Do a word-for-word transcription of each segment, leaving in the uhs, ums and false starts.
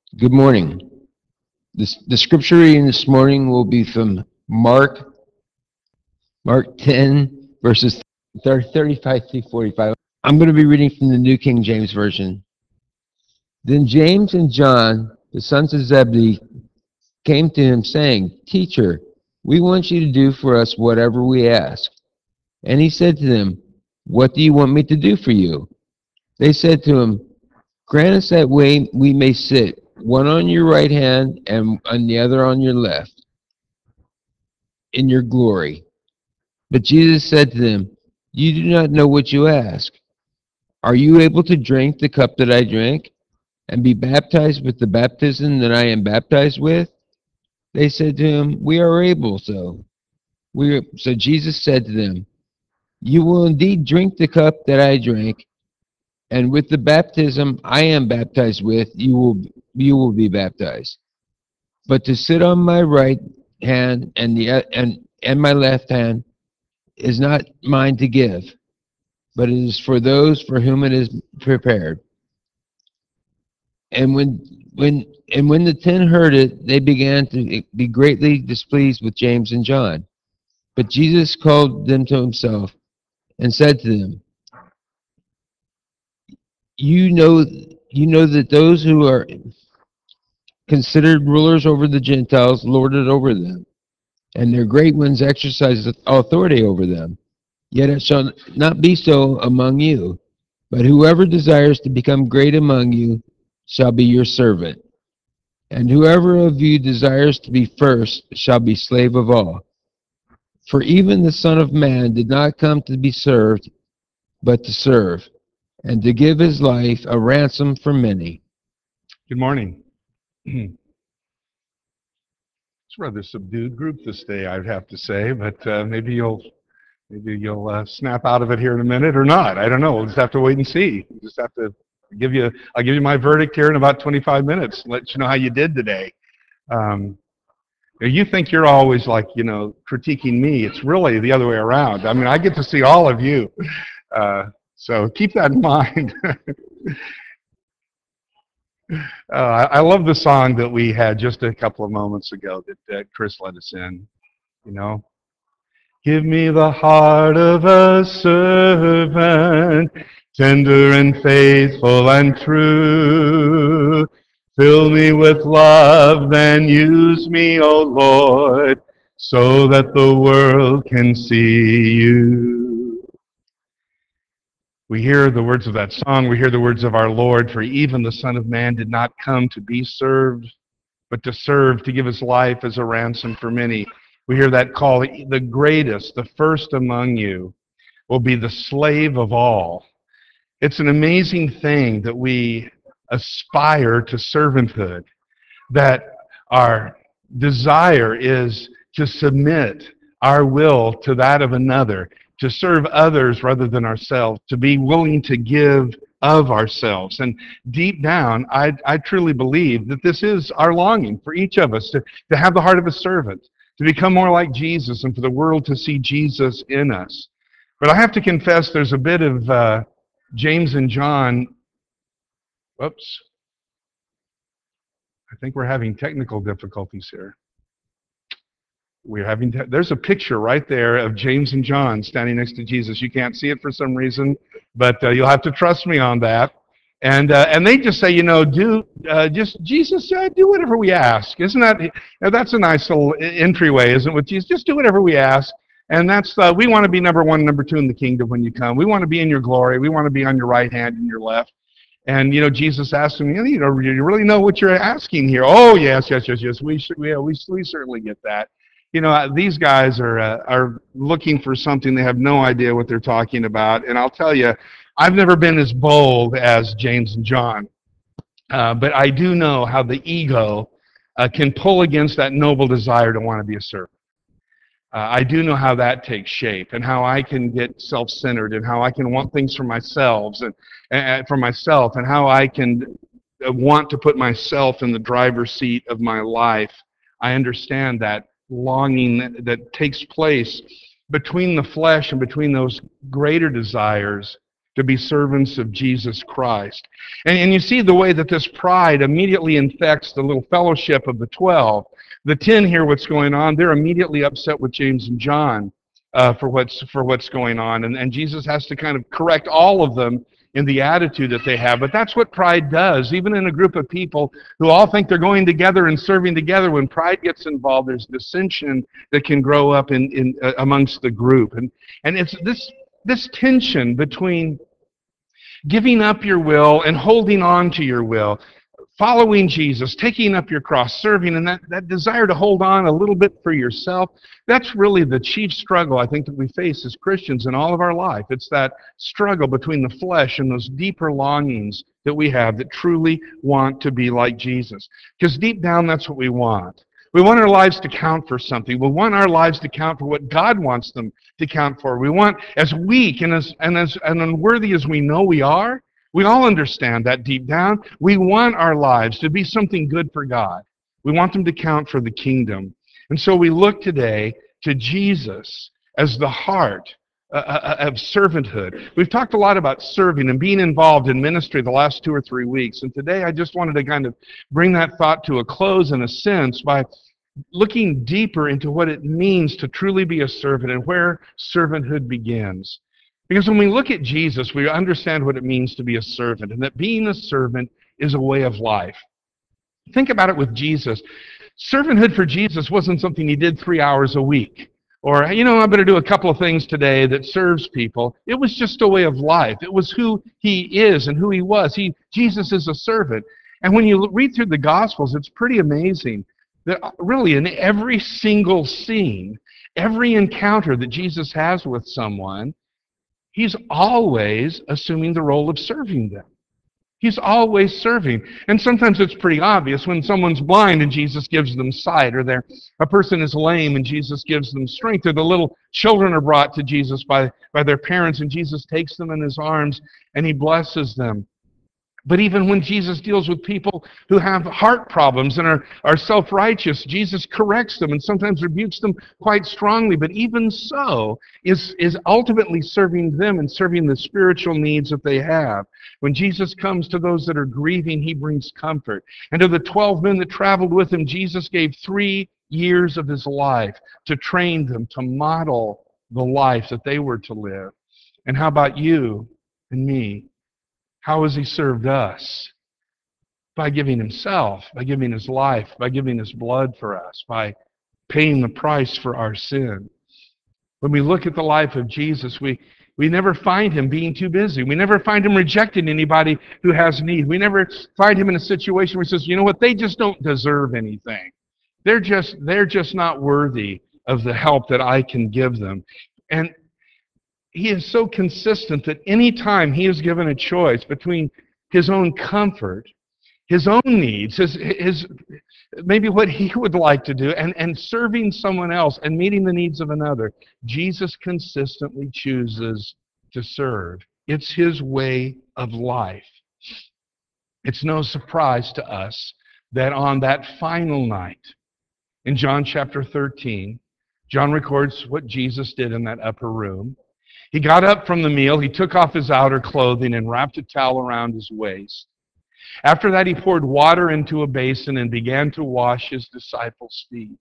Good morning. This, the scripture reading this morning will be from Mark, Mark ten, verses thirty-five through forty-five. I'm going to be reading from the New King James Version. Then James and John, the sons of Zebedee, came to him, saying, Teacher, we want you to do for us whatever we ask. And he said to them, What do you want me to do for you? They said to him, Grant us that way we may sit, one on your right hand and on the other on your left, in your glory. But Jesus said to them, You do not know what you ask. Are you able to drink the cup that I drank, and be baptized with the baptism that I am baptized with? They said to him, We are able so. We are, so Jesus said to them, You will indeed drink the cup that I drank, and with the baptism I am baptized with, you will you will be baptized. But to sit on my right hand and the and and my left hand is not mine to give, but it is for those for whom it is prepared. And when when and when the ten heard it, they began to be greatly displeased with James and John. But Jesus called them to himself and said to them, You know you know that those who are considered rulers over the Gentiles lord it over them, and their great ones exercise authority over them. Yet it shall not be so among you. But whoever desires to become great among you shall be your servant. And whoever of you desires to be first shall be slave of all. For even the Son of Man did not come to be served, but to serve, and to give his life a ransom for many. Good morning. It's a rather subdued group this day, I'd have to say, but uh, maybe you'll maybe you'll uh, snap out of it here in a minute or not. I don't know. We'll just have to wait and see. We'll just have to give you. I'll give you my verdict here in about twenty-five minutes. Let you know how you did today. Um, you think you're always like you know critiquing me. It's really the other way around. I mean, I get to see all of you, uh, so keep that in mind. Uh, I love the song that we had just a couple of moments ago that, that Chris led us in. You know, give me the heart of a servant, tender and faithful and true. Fill me with love, then use me, O Lord, so that the world can see you. We hear the words of that song. We hear the words of our Lord, for even the Son of Man did not come to be served, but to serve, to give his life as a ransom for many. We hear that call, the greatest, the first among you will be the slave of all. It's an amazing thing that we aspire to servanthood, that our desire is to submit our will to that of another, to serve others rather than ourselves, to be willing to give of ourselves. And deep down, I, I truly believe that this is our longing for each of us, to, to have the heart of a servant, to become more like Jesus, and for the world to see Jesus in us. But I have to confess there's a bit of uh, James and John, whoops, I think we're having technical difficulties here. We're having te- there's a picture right there of James and John standing next to Jesus. You can't see it for some reason, but uh, you'll have to trust me on that. And uh, and they just say, you know, do uh, just Jesus, uh, do whatever we ask. Isn't that you know, that's a nice little entryway, isn't it? With Jesus, just do whatever we ask. And that's uh, we want to be number one, number two in the kingdom when you come. We want to be in your glory. We want to be on your right hand and your left. And you know, Jesus asked him, you know, you really know what you're asking here? Oh yes, yes, yes, yes. We should, yeah, we we certainly get that. You know, uh, these guys are uh, are looking for something. They have no idea what they're talking about. And I'll tell you, I've never been as bold as James and John, uh, but I do know how the ego uh, can pull against that noble desire to want to be a servant. Uh, I do know how that takes shape, and how I can get self-centered, and how I can want things for myself, and, and for myself, and how I can want to put myself in the driver's seat of my life. I understand that longing that, that takes place between the flesh and between those greater desires to be servants of Jesus Christ. And, and you see the way that this pride immediately infects the little fellowship of the twelve. The ten hear what's going on. They're immediately upset with James and John uh, for what's for what's going on. And, and Jesus has to kind of correct all of them in the attitude that they have. But that's what pride does. Even in a group of people who all think they're going together and serving together, when pride gets involved, there's dissension that can grow up in, in uh, amongst the group. And, and it's this this tension between giving up your will and holding on to your will, following Jesus, taking up your cross, serving, and that, that desire to hold on a little bit for yourself, that's really the chief struggle I think that we face as Christians in all of our life. It's that struggle between the flesh and those deeper longings that we have that truly want to be like Jesus. Because deep down, that's what we want. We want our lives to count for something. We want our lives to count for what God wants them to count for. We want, as weak and as and as and unworthy as we know we are, we all understand that deep down. We want our lives to be something good for God. We want them to count for the kingdom. And so we look today to Jesus as the heart uh, of servanthood. We've talked a lot about serving and being involved in ministry the last two or three weeks. And today I just wanted to kind of bring that thought to a close in a sense by looking deeper into what it means to truly be a servant and where servanthood begins. Because when we look at Jesus, we understand what it means to be a servant, and that being a servant is a way of life. Think about it with Jesus. Servanthood for Jesus wasn't something he did three hours a week. Or, you know, I'm going to do a couple of things today that serves people. It was just a way of life. It was who he is and who he was. He, Jesus is a servant. And when you read through the Gospels, it's pretty amazing that really in every single scene, every encounter that Jesus has with someone, he's always assuming the role of serving them. He's always serving. And sometimes it's pretty obvious when someone's blind and Jesus gives them sight, or they're, a person is lame and Jesus gives them strength, or the little children are brought to Jesus by, by their parents and Jesus takes them in his arms and he blesses them. But even when Jesus deals with people who have heart problems and are, are self-righteous, Jesus corrects them and sometimes rebukes them quite strongly. But even so, is, is ultimately serving them and serving the spiritual needs that they have. When Jesus comes to those that are grieving, he brings comfort. And to the twelve men that traveled with him, Jesus gave three years of his life to train them, to model the life that they were to live. And how about you and me? How has he served us? By giving himself, by giving his life, by giving his blood for us, by paying the price for our sin. When we look at the life of Jesus, we, we never find him being too busy. We never find him rejecting anybody who has need. We never find him in a situation where he says, you know what, they just don't deserve anything. They're just, they're just not worthy of the help that I can give them. And he is so consistent that any time he is given a choice between his own comfort, his own needs, his, his maybe what he would like to do, and, and serving someone else and meeting the needs of another, Jesus consistently chooses to serve. It's his way of life. It's no surprise to us that on that final night, in John chapter thirteen, John records what Jesus did in that upper room. He got up from the meal, he took off his outer clothing and wrapped a towel around his waist. After that, he poured water into a basin and began to wash his disciples' feet,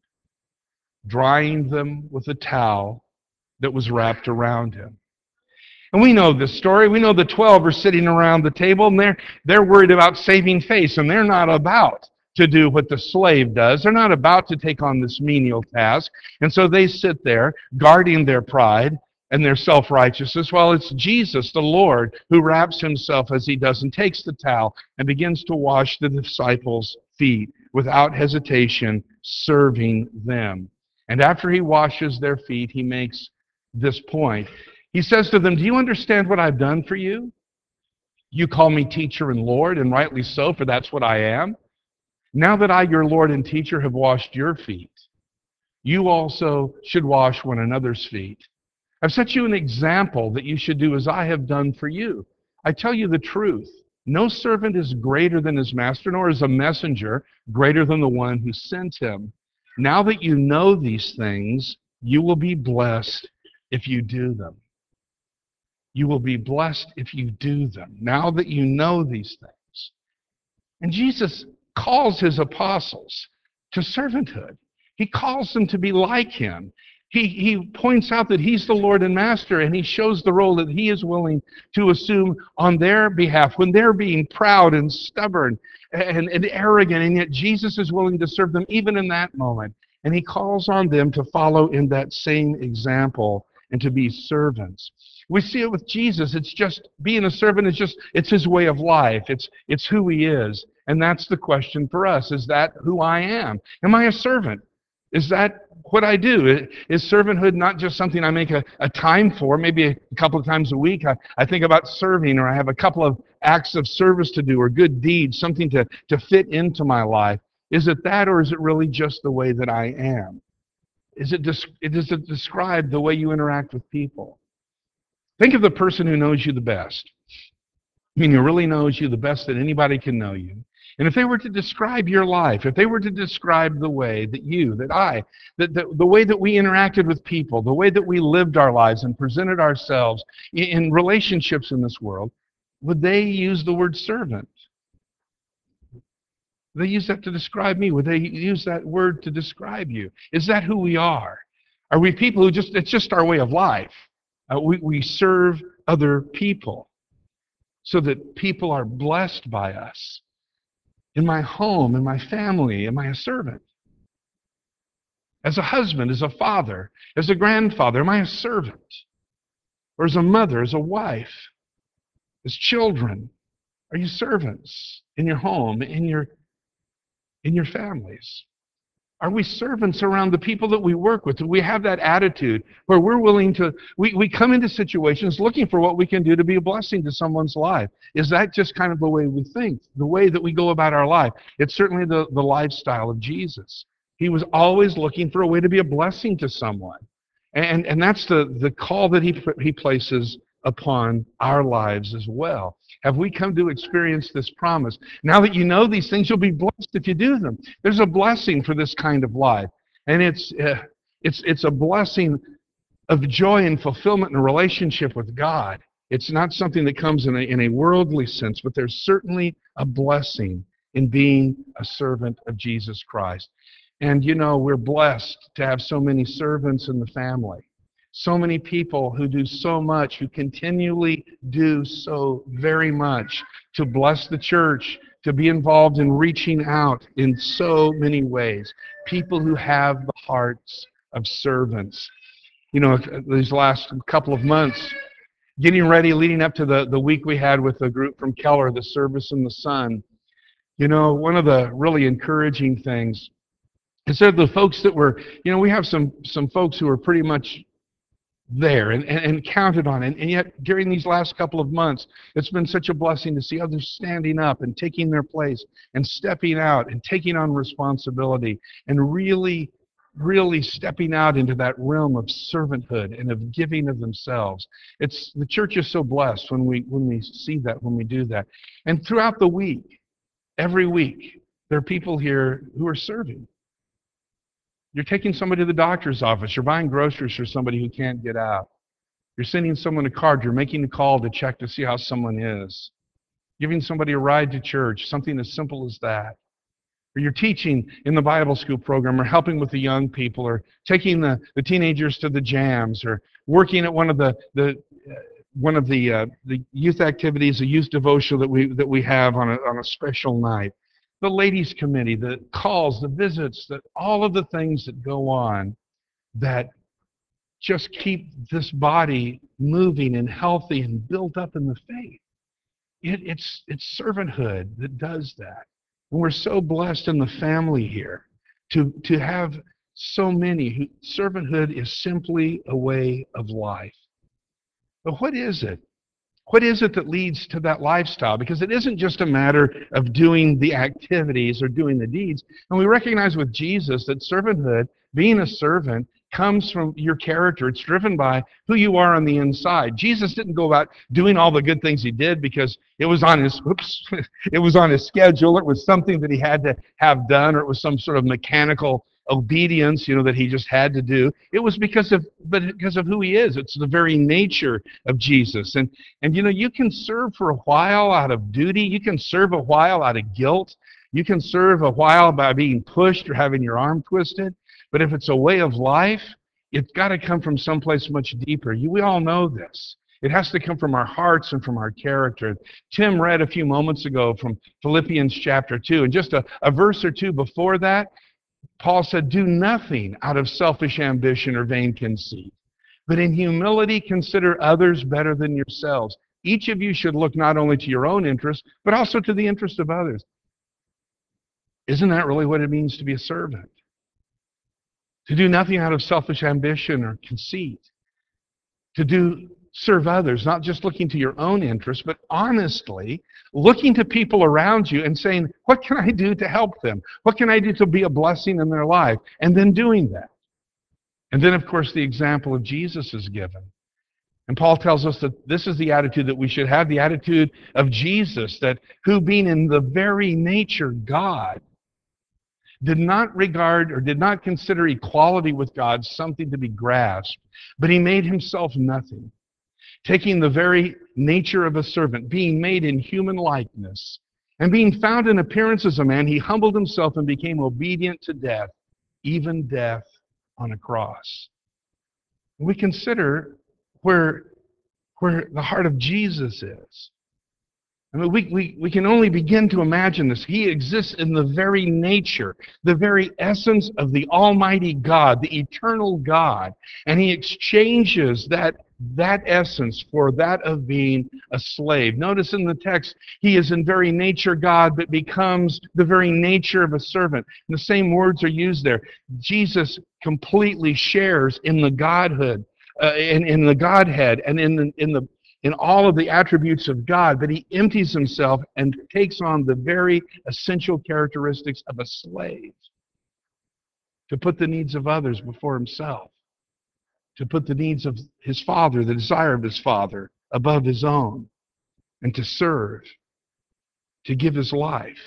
drying them with a towel that was wrapped around him. And we know this story. We know the twelve are sitting around the table, and they're, they're worried about saving face, and they're not about to do what the slave does. They're not about to take on this menial task. And so they sit there, guarding their pride and their self-righteousness, while it's Jesus, the Lord, who wraps himself as he does and takes the towel and begins to wash the disciples' feet without hesitation, serving them. And after he washes their feet, he makes this point. He says to them, do you understand what I've done for you? You call me teacher and Lord, and rightly so, for that's what I am. Now that I, your Lord and teacher, have washed your feet, you also should wash one another's feet. I've set you an example that you should do as I have done for you. I tell you the truth. No servant is greater than his master, nor is a messenger greater than the one who sent him. Now that you know these things, you will be blessed if you do them. You will be blessed if you do them, now that you know these things. And Jesus calls his apostles to servanthood. He calls them to be like him. He, he points out that he's the Lord and Master, and he shows the role that he is willing to assume on their behalf when they're being proud and stubborn and, and arrogant, and yet Jesus is willing to serve them even in that moment. And he calls on them to follow in that same example and to be servants. We see it with Jesus. It's just, being a servant is just, it's his way of life. It's, it's who he is. And that's the question for us. Is that who I am? Am I a servant? Is that what I do? Is servanthood not just something I make a, a time for? Maybe a couple of times a week I, I think about serving, or I have a couple of acts of service to do, or good deeds, something to, to fit into my life. Is it that, or is it really just the way that I am? Is it, does it describe the way you interact with people? Think of the person who knows you the best. I mean, who really knows you the best that anybody can know you. And if they were to describe your life, if they were to describe the way that you, that I, that the, the way that we interacted with people, the way that we lived our lives and presented ourselves in, in relationships in this world, would they use the word servant? Would they use that to describe me? Would they use that word to describe you? Is that who we are? Are we people who just, it's just our way of life? Uh, we, we serve other people so that people are blessed by us. In my home, in my family, am I a servant? As a husband, as a father, as a grandfather, am I a servant? Or as a mother, as a wife, as children? Are you servants in your home, in your, in your families? Are we servants around the people that we work with? Do we have that attitude where we're willing to, we, we come into situations looking for what we can do to be a blessing to someone's life? Is that just kind of the way we think, the way that we go about our life? It's certainly the, the lifestyle of Jesus. He was always looking for a way to be a blessing to someone. And, and that's the, the call that he, he places upon our lives as well. Have we come to experience this promise? Now that you know these things, you'll be blessed if you do them. There's a blessing for this kind of life. And it's, uh, it's, it's a blessing of joy and fulfillment in a relationship with God. It's not something that comes in a, in a worldly sense, but there's certainly a blessing in being a servant of Jesus Christ. And you know, we're blessed to have so many servants in the family. So many people who do so much, who continually do so very much to bless the church, to be involved in reaching out in so many ways. People who have the hearts of servants. You know, these last couple of months, getting ready, leading up to the, the week we had with the group from Keller, the Service in the Sun, you know, one of the really encouraging things is that the folks that were, you know, we have some, some folks who are pretty much there and, and, and counted on it. And yet during these last couple of months, it's been such a blessing to see others standing up and taking their place and stepping out and taking on responsibility and really, really stepping out into that realm of servanthood and of giving of themselves. It's, the church is so blessed when we, when we see that, when we do that. And throughout the week, every week, there are people here who are serving. You're taking somebody to the doctor's office. You're buying groceries for somebody who can't get out. You're sending someone a card. You're making a call to check to see how someone is. Giving somebody a ride to church, something as simple as that. Or you're teaching in the Bible school program, or helping with the young people, or taking the, the teenagers to the jams, or working at one of the, the uh, one of the uh, the youth activities, a youth devotional that we that we have on a on a special night. The ladies' committee, the calls, the visits, that all of the things that go on that just keep this body moving and healthy and built up in the faith. It, it's, it's servanthood that does that. And we're so blessed in the family here to, to have so many who, servanthood is simply a way of life. But what is it? What is it that leads to that lifestyle? Because it isn't just a matter of doing the activities or doing the deeds. And we recognize with Jesus that servanthood, being a servant, comes from your character. It's driven by who you are on the inside. Jesus didn't go about doing all the good things he did because it was on his, oops, it was on his schedule. It was something that he had to have done, or it was some sort of mechanical obedience, you know, that he just had to do. It was because of, but because of who he is. It's the very nature of Jesus. And, and you know, you can serve for a while out of duty. You can serve a while out of guilt. You can serve a while by being pushed or having your arm twisted. But if it's a way of life, it's got to come from someplace much deeper. You, we all know this. It has to come from our hearts and from our character. Tim read a few moments ago from Philippians chapter two. And just a, a verse or two before that, Paul said, do nothing out of selfish ambition or vain conceit, but in humility consider others better than yourselves. Each of you should look not only to your own interest, but also to the interest of others. Isn't that really what it means to be a servant? To do nothing out of selfish ambition or conceit. To do serve others, not just looking to your own interests, but honestly looking to people around you and saying, what can I do to help them? What can I do to be a blessing in their life? And then doing that. And then, of course, the example of Jesus is given. And Paul tells us that this is the attitude that we should have, the attitude of Jesus, that who being in the very nature God, did not regard or did not consider equality with God something to be grasped, but he made himself nothing, taking the very nature of a servant, being made in human likeness, and being found in appearance as a man, he humbled himself and became obedient to death, even death on a cross. We consider where, where the heart of Jesus is. I mean, we, we, we can only begin to imagine this. He exists in the very nature, the very essence of the Almighty God, the eternal God. And he exchanges that, that essence for that of being a slave. Notice in the text, he is in very nature God, but becomes the very nature of a servant. And the same words are used there. Jesus completely shares in the Godhood, uh, in, in the Godhead, and in the, in the in all of the attributes of God, but he empties himself and takes on the very essential characteristics of a slave. To put the needs of others before himself. To put the needs of his Father, the desire of his Father, above his own. And to serve. To give his life.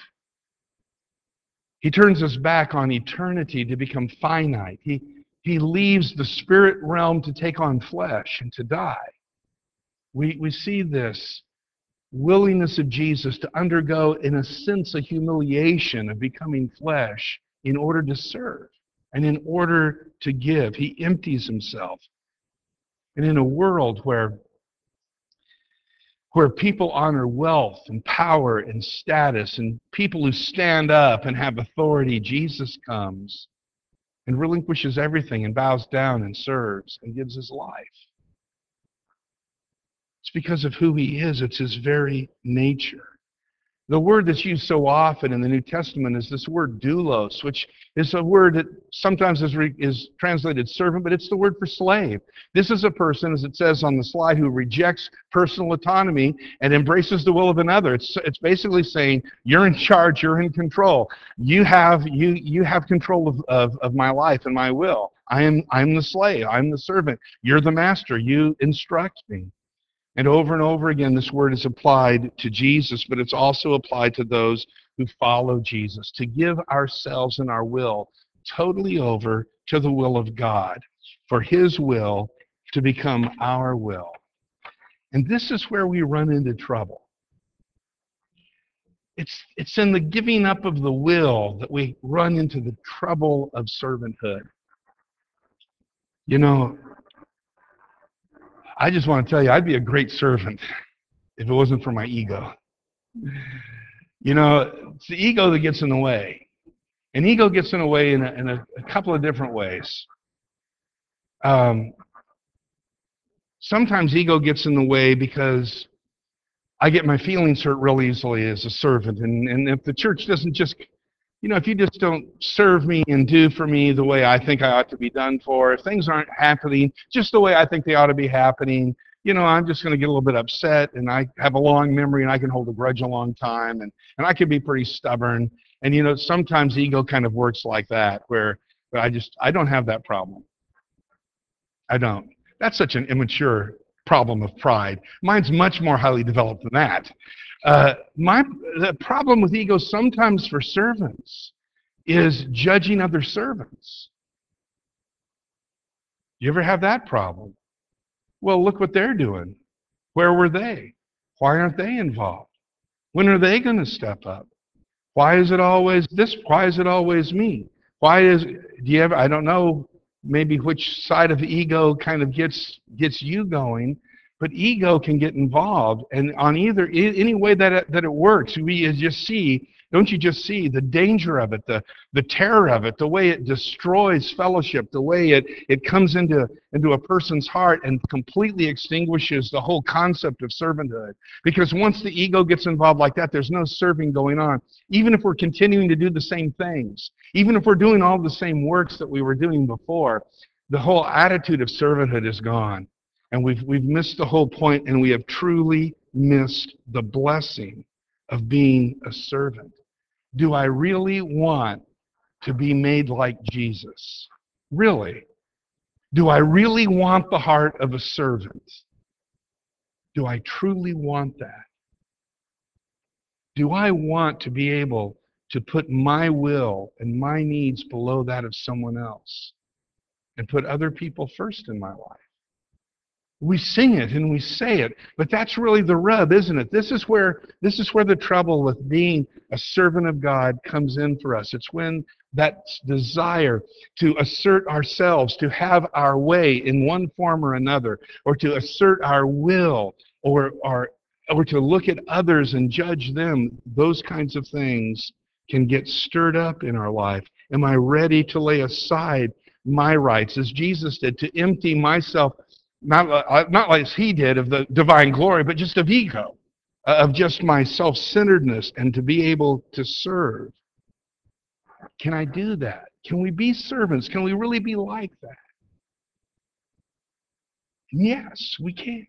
He turns us back on eternity to become finite. He, he leaves the spirit realm to take on flesh and to die. We, we see this willingness of Jesus to undergo, in a sense, a humiliation of becoming flesh in order to serve and in order to give. He empties himself. And in a world where, where people honor wealth and power and status and people who stand up and have authority, Jesus comes and relinquishes everything and bows down and serves and gives his life. It's because of who he is. It's his very nature. The word that's used so often in the New Testament is this word doulos, which is a word that sometimes is, re, is translated servant, but it's the word for slave. This is a person, as it says on the slide, who rejects personal autonomy and embraces the will of another. It's, it's basically saying, you're in charge, you're in control. You have, you, you have control of, of, of my life and my will. I am, I'm the slave, I'm the servant. You're the master, you instruct me. And over and over again, this word is applied to Jesus, but it's also applied to those who follow Jesus, to give ourselves and our will totally over to the will of God, for his will to become our will. And this is where we run into trouble. It's, it's in the giving up of the will that we run into the trouble of servanthood. You know, I just want to tell you, I'd be a great servant if it wasn't for my ego. You know, it's the ego that gets in the way. And ego gets in the way in a, in a, a couple of different ways. Um, sometimes ego gets in the way because I get my feelings hurt real easily as a servant. And, and if the church doesn't just, you know, if you just don't serve me and do for me the way I think I ought to be done for, if things aren't happening just the way I think they ought to be happening, you know, I'm just going to get a little bit upset, and I have a long memory, and I can hold a grudge a long time, and, and I can be pretty stubborn. And, you know, sometimes ego kind of works like that, where I just, I don't have that problem. I don't. That's such an immature problem of pride. Mine's much more highly developed than that. Uh, my the problem with ego sometimes for servants is judging other servants. You ever have that problem? Well, look what they're doing. Where were they? Why aren't they involved? When are they going to step up? Why is it always this? Why is it always me? Why is, do you ever, I don't know maybe which side of the ego kind of gets gets you going, but ego can get involved, and on either, any way that it, that it works, we just see, don't you just see the danger of it, the, the terror of it, the way it destroys fellowship, the way it, it comes into, into a person's heart and completely extinguishes the whole concept of servanthood. Because once the ego gets involved like that, there's no serving going on. Even if we're continuing to do the same things, even if we're doing all the same works that we were doing before, the whole attitude of servanthood is gone. And we've, we've missed the whole point, and we have truly missed the blessing of being a servant. Do I really want to be made like Jesus? Really? Do I really want the heart of a servant? Do I truly want that? Do I want to be able to put my will and my needs below that of someone else and put other people first in my life? We sing it and we say it, but that's really the rub, isn't it? This is where this is where the trouble with being a servant of God comes in for us. It's when that desire to assert ourselves, to have our way in one form or another, or to assert our will, or or or to look at others and judge them, those kinds of things can get stirred up in our life. Am I ready to lay aside my rights, as Jesus did, to empty myself? Not, uh, not like he did of the divine glory, but just of ego, uh, of just my self-centeredness, and to be able to serve. Can I do that? Can we be servants? Can we really be like that? Yes, we can.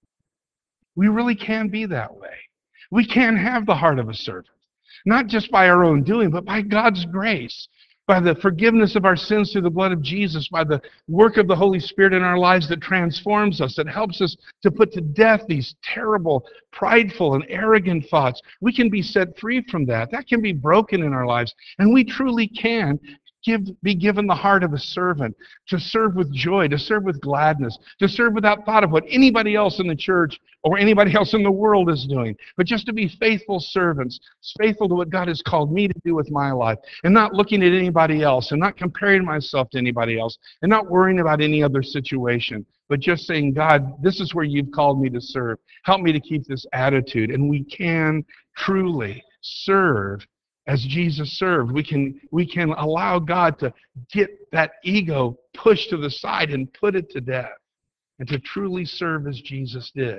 We really can be that way. We can have the heart of a servant, not just by our own doing, but by God's grace, by the forgiveness of our sins through the blood of Jesus, by the work of the Holy Spirit in our lives that transforms us, that helps us to put to death these terrible, prideful, and arrogant thoughts. We can be set free from that. That can be broken in our lives, and we truly can give, be given the heart of a servant, to serve with joy, to serve with gladness, to serve without thought of what anybody else in the church or anybody else in the world is doing, but just to be faithful servants, faithful to what God has called me to do with my life, and not looking at anybody else, and not comparing myself to anybody else, and not worrying about any other situation, but just saying, God, this is where you've called me to serve. Help me to keep this attitude. And we can truly serve as Jesus served. We can, we can allow God to get that ego pushed to the side and put it to death, and to truly serve as Jesus did.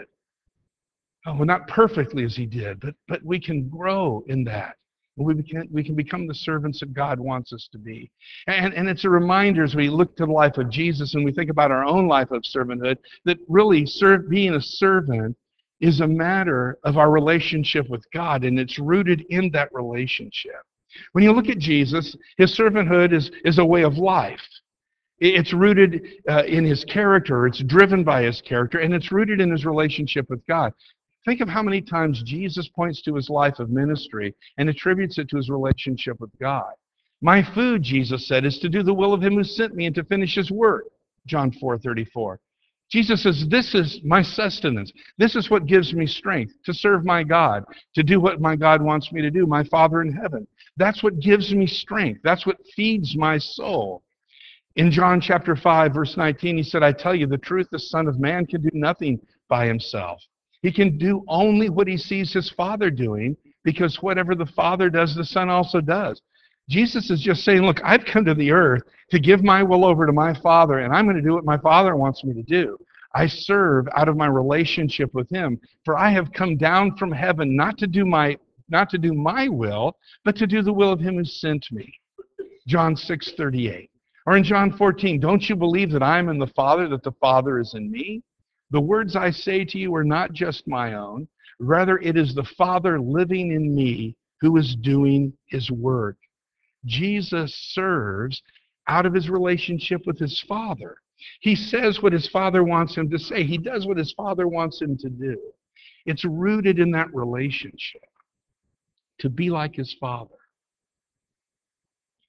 Oh, well, not perfectly as he did, but, but we can grow in that. We can, we can become the servants that God wants us to be. And, and it's a reminder as we look to the life of Jesus and we think about our own life of servanthood, that really serve, being a servant is a matter of our relationship with God, and it's rooted in that relationship. When you look at Jesus, his servanthood is, is a way of life. It's rooted uh, in his character, it's driven by his character, and it's rooted in his relationship with God. Think of how many times Jesus points to his life of ministry and attributes it to his relationship with God. My food, Jesus said, is to do the will of him who sent me and to finish his work. John four thirty-four. Jesus says, this is my sustenance. This is what gives me strength to serve my God, to do what my God wants me to do, my Father in heaven. That's what gives me strength. That's what feeds my soul. In John chapter five, verse nineteen, he said, I tell you the truth, the Son of Man can do nothing by himself. He can do only what he sees his Father doing, because whatever the Father does, the Son also does. Jesus is just saying, look, I've come to the earth to give my will over to my Father, and I'm going to do what my Father wants me to do. I serve out of my relationship with him, for I have come down from heaven not to do my, not to do my will, but to do the will of him who sent me. John six thirty-eight. Or in John fourteen, don't you believe that I am in the Father, that the Father is in me? The words I say to you are not just my own. Rather, it is the Father living in me who is doing his work. Jesus serves out of his relationship with his Father. He says what his Father wants him to say. He does what his Father wants him to do. It's rooted in that relationship, to be like his Father.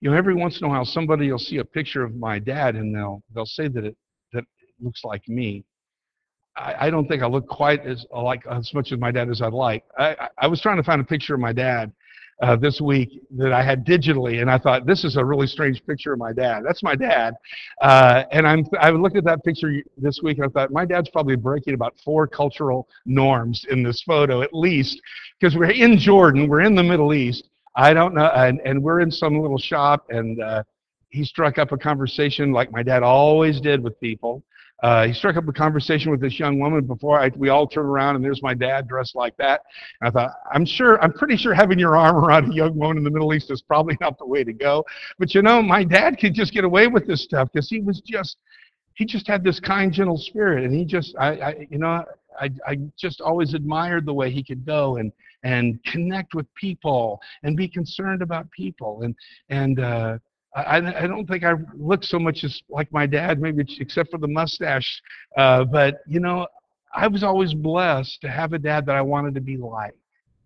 You know, every once in a while, somebody will see a picture of my dad, and they'll they'll say that it that it looks like me. I, I don't think I look quite as like as much as my dad as I'd like. I, I, I was trying to find a picture of my dad uh, this week that I had digitally, and I thought this is a really strange picture of my dad. That's my dad, uh, and I'm I looked at that picture this week, and I thought my dad's probably breaking about four cultural norms in this photo at least, because we're in Jordan, we're in the Middle East. I don't know, and, and we're in some little shop, and uh, he struck up a conversation like my dad always did with people. Uh, he struck up a conversation with this young woman before I, we all turned around, and there's my dad dressed like that. And I thought, I'm sure, I'm pretty sure having your arm around a young woman in the Middle East is probably not the way to go. But you know, my dad could just get away with this stuff because he was just, he just had this kind, gentle spirit, and he just, I, I you know, I, I just always admired the way he could go and and connect with people and be concerned about people, and and. Uh, I, I don't think I look so much as like my dad, maybe except for the mustache. Uh, but, you know, I was always blessed to have a dad that I wanted to be like.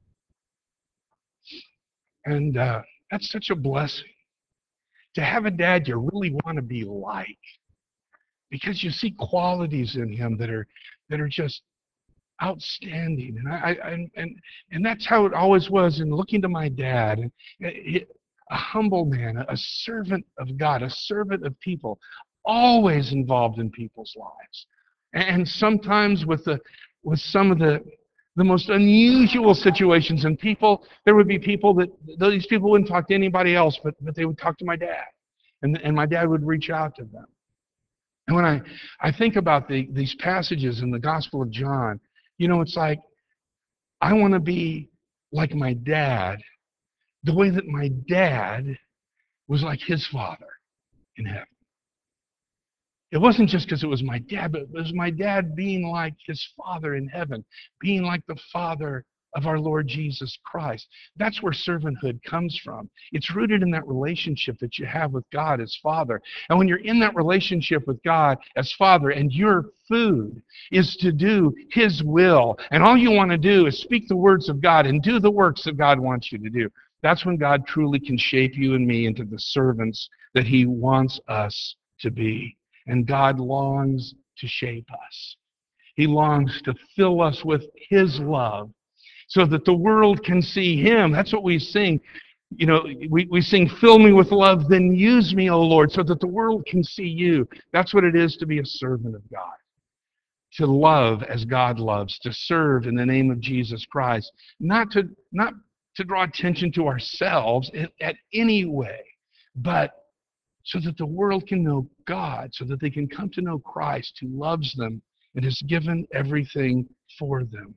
And uh, that's such a blessing. To have a dad you really want to be like. Because you see qualities in him that are that are just outstanding. And I, I and and that's how it always was in looking to my dad. And it, a humble man, a servant of God, a servant of people, always involved in people's lives. And sometimes with the with some of the the most unusual situations, and people, there would be people that these people wouldn't talk to anybody else, but but they would talk to my dad. And and my dad would reach out to them. And when I, I think about the, these passages in the Gospel of John, you know, it's like I want to be like my dad, the way that my dad was like his Father in heaven. It wasn't just because it was my dad, but it was my dad being like his Father in heaven, being like the Father of our Lord Jesus Christ. That's where servanthood comes from. It's rooted in that relationship that you have with God as Father. And when you're in that relationship with God as Father, and your food is to do His will, and all you want to do is speak the words of God and do the works that God wants you to do, that's when God truly can shape you and me into the servants that He wants us to be. And God longs to shape us. He longs to fill us with His love so that the world can see Him. That's what we sing. You know, we, we sing, fill me with love, then use me, O Lord, so that the world can see you. That's what it is to be a servant of God. To love as God loves, to serve in the name of Jesus Christ. Not to, not to draw attention to ourselves in, at any way, but so that the world can know God, so that they can come to know Christ who loves them and has given everything for them.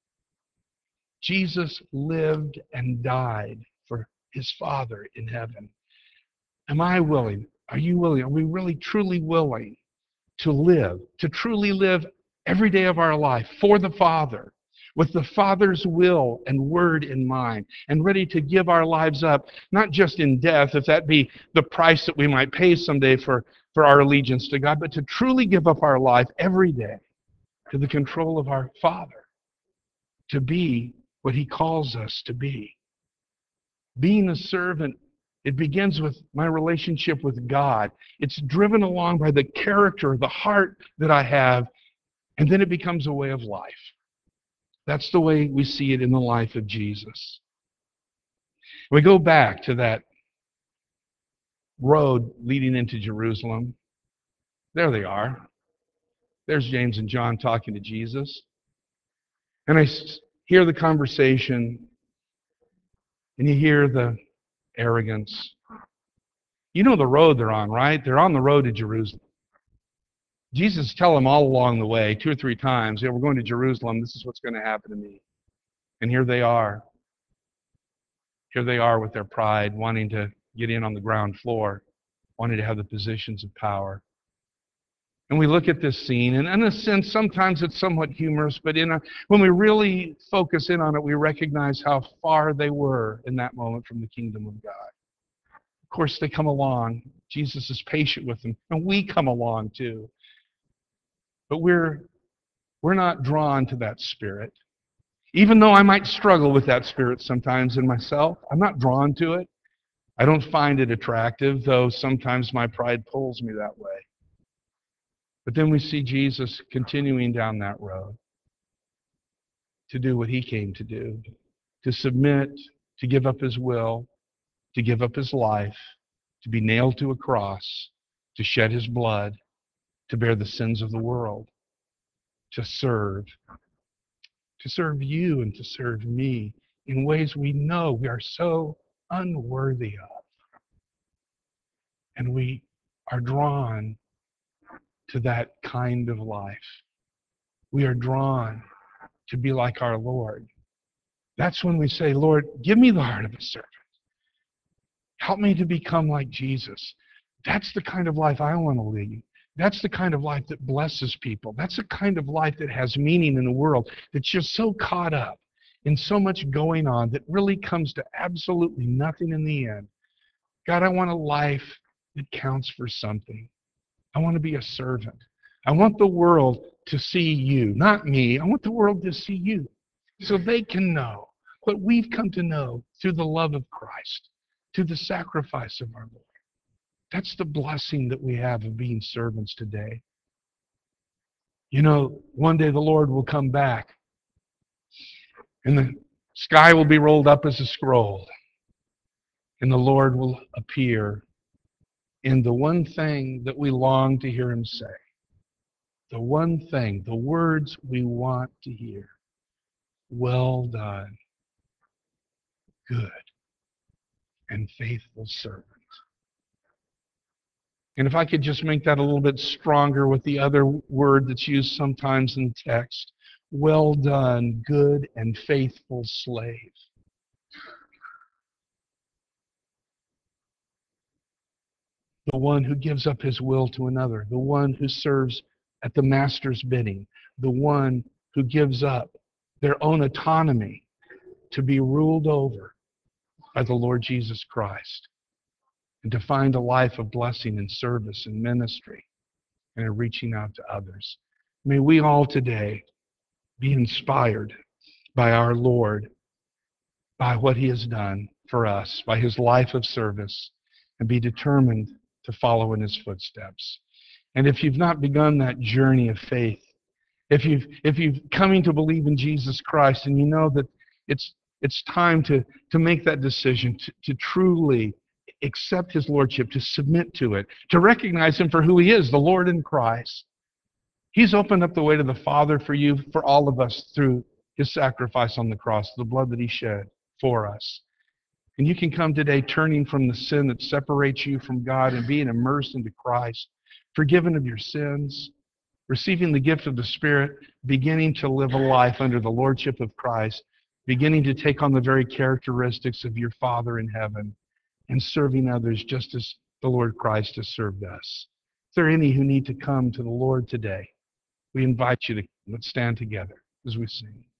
Jesus lived and died for His Father in heaven. Am I willing? Are you willing? Are we really truly willing to live, to truly live every day of our life for the Father, with the Father's will and word in mind, and ready to give our lives up, not just in death, if that be the price that we might pay someday for, for our allegiance to God, but to truly give up our life every day to the control of our Father, to be what He calls us to be. Being a servant, it begins with my relationship with God. It's driven along by the character, the heart that I have, and then it becomes a way of life. That's the way we see it in the life of Jesus. We go back to that road leading into Jerusalem. There they are. There's James and John talking to Jesus. And I hear the conversation, and you hear the arrogance. You know the road they're on, right? They're on the road to Jerusalem. Jesus tells them all along the way, two or three times, yeah, we're going to Jerusalem. This is what's going to happen to me. And here they are. Here they are with their pride, wanting to get in on the ground floor, wanting to have the positions of power. And we look at this scene, and in a sense, sometimes it's somewhat humorous, but in a, when we really focus in on it, we recognize how far they were in that moment from the kingdom of God. Of course, they come along. Jesus is patient with them, and we come along too. But we're, we're not drawn to that spirit. Even though I might struggle with that spirit sometimes in myself, I'm not drawn to it. I don't find it attractive, though sometimes my pride pulls me that way. But then we see Jesus continuing down that road to do what he came to do, to submit, to give up his will, to give up his life, to be nailed to a cross, to shed his blood, to bear the sins of the world, to serve, to serve you and to serve me in ways we know we are so unworthy of. And we are drawn to that kind of life. We are drawn to be like our Lord. That's when we say, Lord, give me the heart of a servant. Help me to become like Jesus. That's the kind of life I want to lead. That's the kind of life that blesses people. That's the kind of life that has meaning in the world, that's just so caught up in so much going on that really comes to absolutely nothing in the end. God, I want a life that counts for something. I want to be a servant. I want the world to see you, not me. I want the world to see you so they can know what we've come to know through the love of Christ, through the sacrifice of our Lord. That's the blessing that we have of being servants today. You know, one day the Lord will come back and the sky will be rolled up as a scroll and the Lord will appear in the one thing that we long to hear him say. The one thing, the words we want to hear. Well done, good and faithful servant. And if I could just make that a little bit stronger with the other word that's used sometimes in text. Well done, good and faithful slave. The one who gives up his will to another. The one who serves at the master's bidding. The one who gives up their own autonomy to be ruled over by the Lord Jesus Christ. And to find a life of blessing and service and ministry and in reaching out to others. May we all today be inspired by our Lord, by what he has done for us, by his life of service, and be determined to follow in his footsteps. And if you've not begun that journey of faith, if you've if you've coming to believe in Jesus Christ and you know that it's it's time to, to make that decision, to, to truly accept his lordship, to submit to it, to recognize him for who he is, the Lord in Christ. He's opened up the way to the Father for you, for all of us, through his sacrifice on the cross, the blood that he shed for us. And you can come today turning from the sin that separates you from God and being immersed into Christ, forgiven of your sins, receiving the gift of the Spirit, beginning to live a life under the lordship of Christ, beginning to take on the very characteristics of your Father in heaven, and serving others just as the Lord Christ has served us. If there are any who need to come to the Lord today, we invite you to let's stand together as we sing.